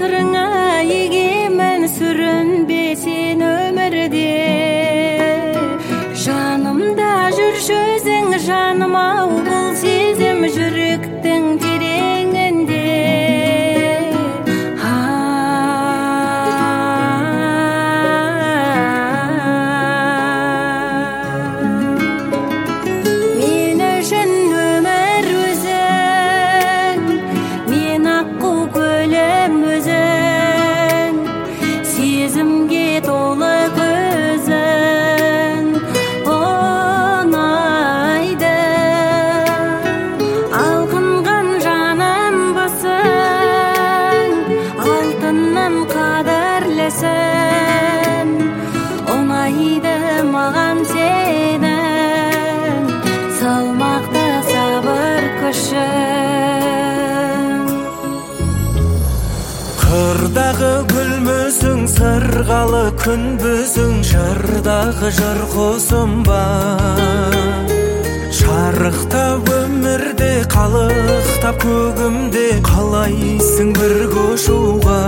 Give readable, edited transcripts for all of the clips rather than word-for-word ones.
sırrına egemen sürünbesen ömürde. Жанымда жүрші өзің жаныма бұл сезім жүректің тереңінде. Мен үшін өмір өзің, мен аққу көлім өзің, сезімге толы көзің онайды. Алқынған жаным басың, алтыннан қадірлісің. Онайды маған сенің салмақты сабыр күшің. Қырдағы гүлмүсің, сырғалы күнбүсің, жырдағы жыр қосым бар. Шарықтап өмірде, қалықтап көгімде, қалайсың бір көшуға.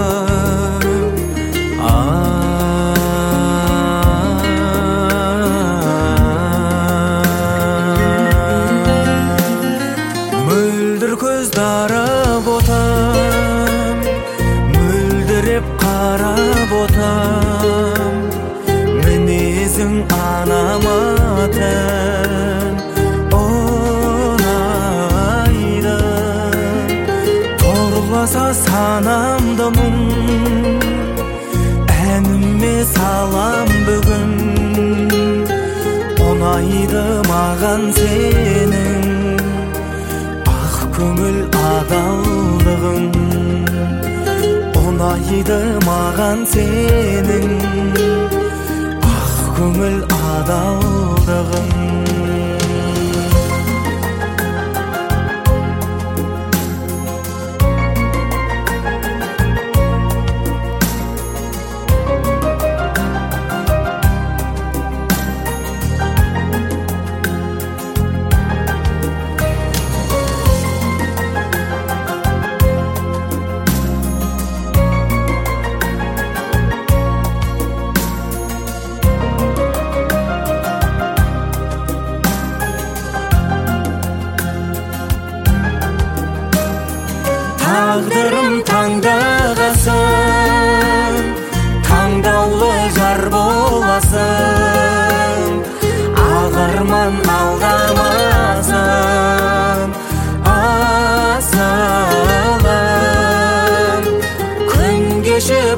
Мөлдір көз дарып отам, мөлдіреп қарап отам. Мінезің анаматын онайды. Торласа санамды мұң, әніме салам бүгін. Онайды маған сенің ақ көңіл адалдығың. Онайды маған сенің ақ көңіл адалдығың. Тағдырым таңдағасың, таңдаулы жар боласың. Ағарман алдамасын асылым. Күн кешіп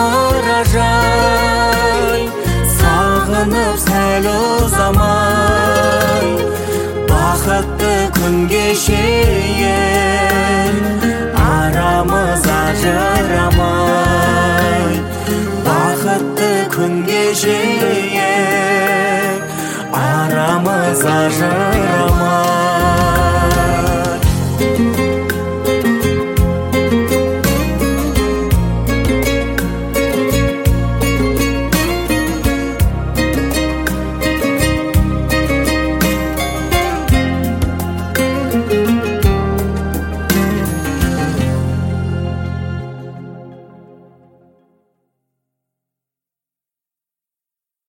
мамыражай, сағынып сәл ұзамай. Бақытты күн кешейін, арамыз ажырамай. Бақытты күн кешейін, арамыз ажырамай.